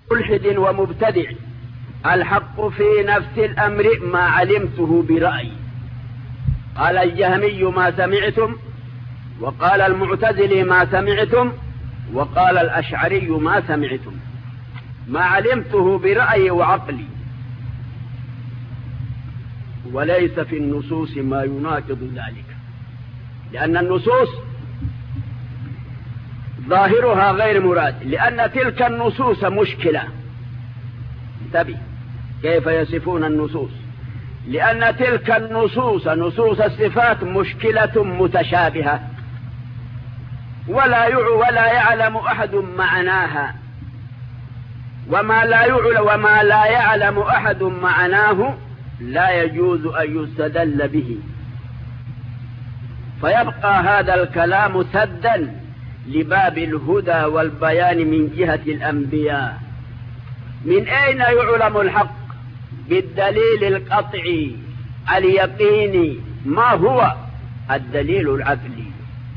ملحد ومبتدع. الحق في نفس الأمر ما علمته برأيي. قال الجهمي ما سمعتم، وقال المعتزلي ما سمعتم، وقال الأشعري ما سمعتم. ما علمته برأيي وعقلي. وليس في النصوص ما يناقض ذلك، لأن النصوص ظاهرها غير مراد، لأن تلك النصوص مشكلة. انتبه كيف يصفون النصوص، لأن تلك النصوص نصوص الصفات مشكلة متشابهة، ولا يعلم أحد معناها، وما لا يعلم أحد معناه لا يجوز أن يستدل به. فيبقى هذا الكلام سدا لباب الهدى والبيان من جهة الأنبياء. من أين يعلم الحق؟ بالدليل القطعي اليقيني. ما هو الدليل العقلي؟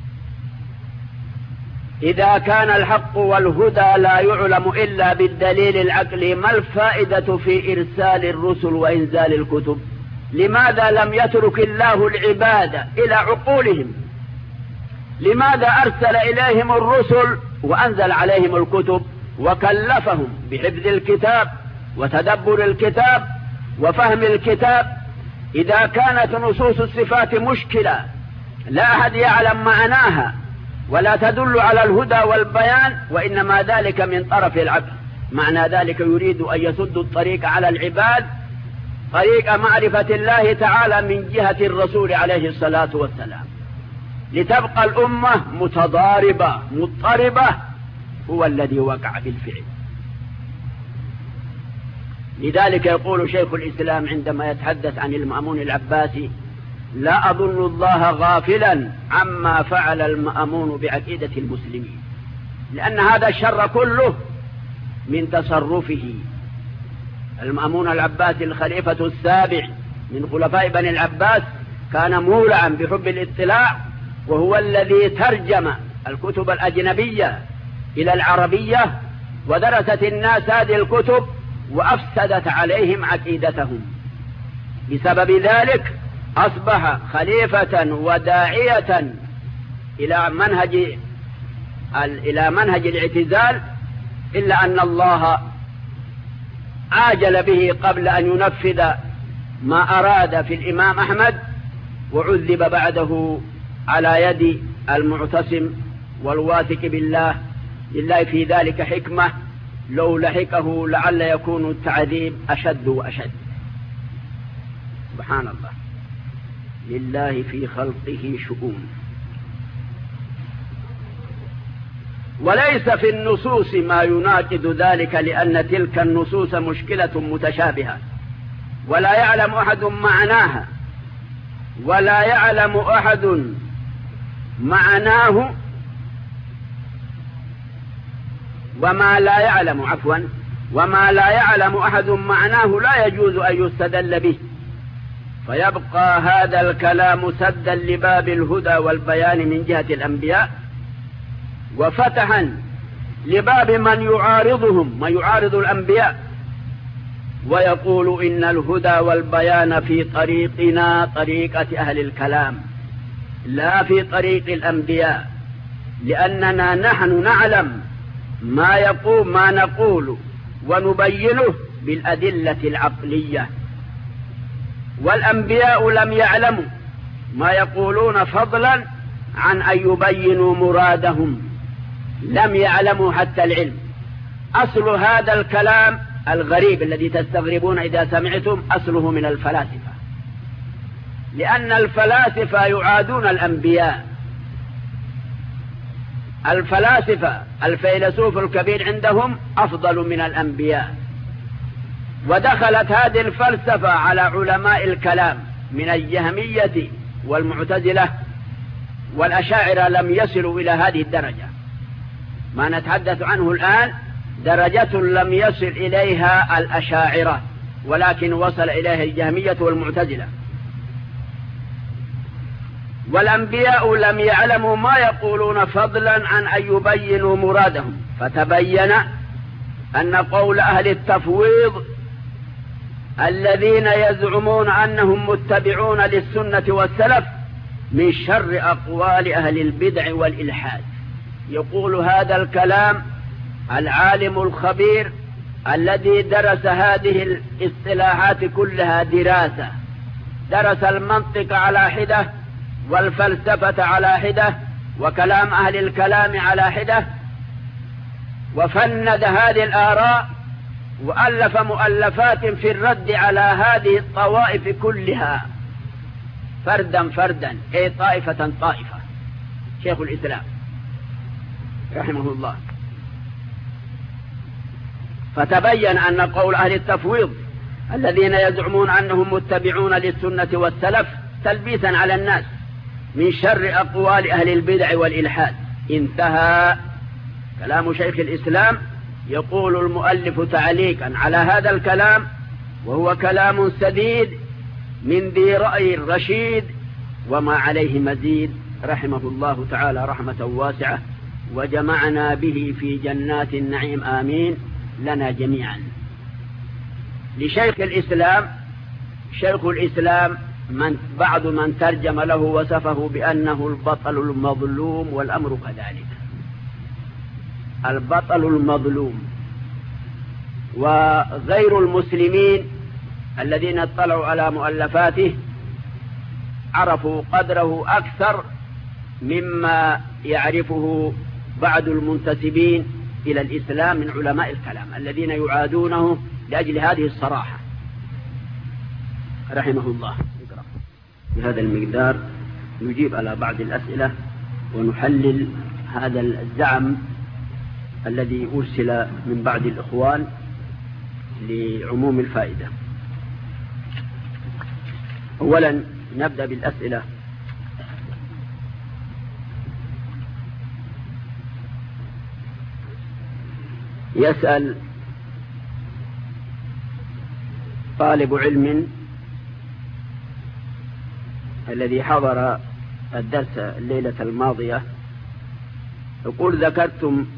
إذا كان الحق والهدى لا يعلم إلا بالدليل العقلي، ما الفائدة في إرسال الرسل وإنزال الكتب؟ لماذا لم يترك الله العباد إلى عقولهم؟ لماذا أرسل إليهم الرسل وأنزل عليهم الكتب وكلفهم بحفظ الكتاب وتدبر الكتاب وفهم الكتاب؟ إذا كانت نصوص الصفات مشكلة لا أحد يعلم معناها ولا تدل على الهدى والبيان، وإنما ذلك من طرف العقل، معنى ذلك يريد أن يسد الطريق على العباد، طريق معرفة الله تعالى من جهة الرسول عليه الصلاة والسلام، لتبقى الأمة متضاربة مضطربة. هو الذي وقع بالفعل. لذلك يقول شيخ الإسلام عندما يتحدث عن المأمون العباسي: لا أظن الله غافلا عما فعل المأمون بعقيدة المسلمين، لأن هذا الشر كله من تصرفه. المأمون العباسي الخليفة السابع من خلفاء بني العباس كان مولعا بحب الاطلاع، وهو الذي ترجم الكتب الأجنبية إلى العربية، ودرست الناس هذه الكتب وأفسدت عليهم عقيدتهم. بسبب ذلك أصبح خليفة وداعية إلى منهج الاعتزال، إلا أن الله عاجل به قبل أن ينفذ ما أراد في الإمام أحمد، وعذب بعده على يد المعتصم والواثق بالله. لله في ذلك حكمة، لو لحقه لعل يكون التعذيب أشد وأشد. سبحان الله، لله في خلقه شؤون. وليس في النصوص ما يناقض ذلك، لأن تلك النصوص مشكلة متشابهة، ولا يعلم أحد معناها، ولا يعلم أحد معناه، وما لا يعلم أحد معناه لا يجوز أن يستدل به. فيبقى هذا الكلام سدا لباب الهدى والبيان من جهة الأنبياء، وفتحا لباب من يعارض الأنبياء ويقول إن الهدى والبيان في طريقنا، طريقة أهل الكلام، لا في طريق الأنبياء، لأننا نحن نعلم ما نقول ونبينه بالأدلة العقلية، والأنبياء لم يعلموا ما يقولون فضلا عن أن يبينوا مرادهم، لم يعلموا حتى العلم. أصل هذا الكلام الغريب الذي تستغربون إذا سمعتم أصله من الفلاسفة، لأن الفلاسفة يعادون الأنبياء. الفلاسفة الفيلسوف الكبير عندهم أفضل من الأنبياء، ودخلت هذه الفلسفة على علماء الكلام من الجهمية والمعتزلة والأشاعرة، لم يصلوا إلى هذه الدرجة. ما نتحدث عنه الآن درجة لم يصل إليها الأشاعرة، ولكن وصل إليها الجهمية والمعتزلة. والأنبياء لم يعلموا ما يقولون فضلا عن أن يبينوا مرادهم، فتبين أن قول أهل التفويض الذين يزعمون أنهم متبعون للسنة والسلف من شر أقوال أهل البدع والإلحاد. يقول هذا الكلام العالم الخبير الذي درس هذه الاصطلاحات كلها دراسة، درس المنطق على حدة والفلسفة على حدة وكلام أهل الكلام على حدة، وفند هذه الآراء وألف مؤلفات في الرد على هذه الطوائف كلها فردا فردا، أي طائفة طائفة. شيخ الإسلام رحمه الله. فتبين أن قول أهل التفويض الذين يزعمون أنهم متبعون للسنة والسلف تلبيسا على الناس من شر أقوال أهل البدع والإلحاد. انتهى كلام شيخ الإسلام. يقول المؤلف تعليقا على هذا الكلام، وهو كلام سديد من ذي رأي رشيد وما عليه مزيد، رحمه الله تعالى رحمة واسعة، وجمعنا به في جنات النعيم آمين لنا جميعا. لشيخ الإسلام، شيخ الإسلام بعض من ترجم له وصفه بأنه البطل المظلوم، والأمر كذلك، البطل المظلوم. وغير المسلمين الذين اطلعوا على مؤلفاته عرفوا قدره أكثر مما يعرفه بعض المنتسبين إلى الإسلام من علماء الكلام الذين يعادونه لأجل هذه الصراحة، رحمه الله. بهذا المقدار نجيب على بعض الأسئلة ونحلل هذا الزعم الذي أرسل من بعض الإخوان لعموم الفائدة. أولا نبدأ بالأسئلة. يسأل طالب علم الذي حضر الدرس الليلة الماضية، يقول: ذكرتم